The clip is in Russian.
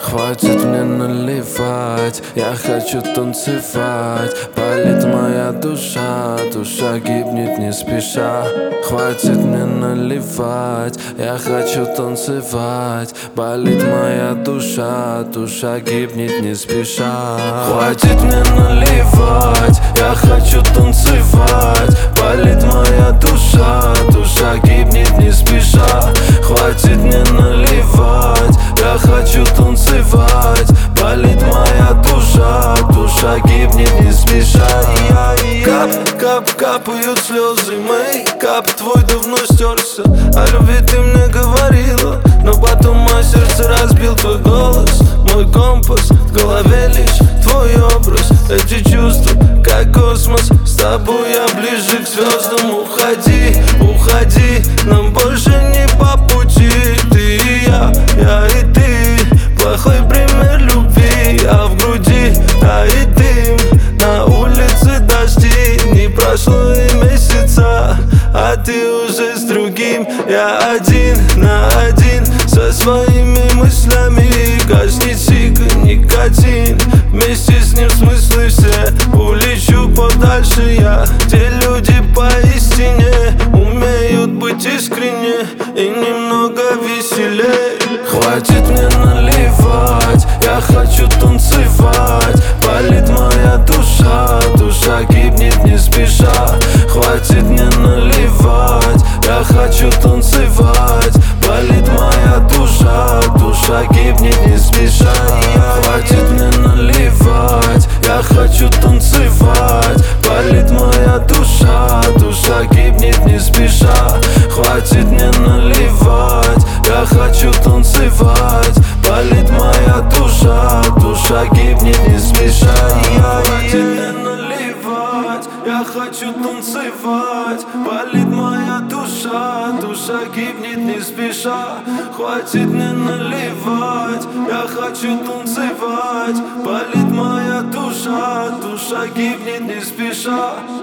Хватит мне наливать, я хочу танцевать. Болит моя душа, душа гибнет не спеша. Хватит мне наливать, я хочу танцевать. Болит моя душа, душа гибнет не спеша. Хватит мне наливать, я хочу танцевать. Болит моя душа, душа гибнет не спеша. Хватит мне наливать, я хочу танцевать. Болит моя душа, душа гибнет не спеша. Кап, кап, капают слезы мои. Кап твой давно стерся. О любви ты мне говорила, но потом мое сердце разбил твой голос. Мой компас, в голове лишь твой образ. Эти чувства, как космос, с тобой я ближе к звездам. Уходи, уходи, нам больше не по пути. Ты и я и ты. Плохой пример любви, а в груди тает дым. На улице дожди, не прошло и месяца, а ты уже с другим. Я один на один со своими мыслями. Гаснет сига, никотин. Вместе с ним смыслы все. Улечу подальше я, где люди поистине умеют быть искренне и немного веселее. Хватит мне наливать, я хочу танцевать. Болит моя душа, душа гибнет не спеша. Хватит мне наливать, я хочу танцевать. Болит моя душа, душа гибнет не спеша. Хватит мне наливать, я хочу танцевать. Болит моя душа, душа гибнет не спеша. Хватит мне наливать, я хочу танцевать. Болит моя душа, душа гибнет не спеша. Хватит мне наливать, я хочу танцевать. Болит моя душа, душа гибнет не спеша. Хватит мне наливать, я хочу танцевать. Болит моя душа, душа гибнет не спеша.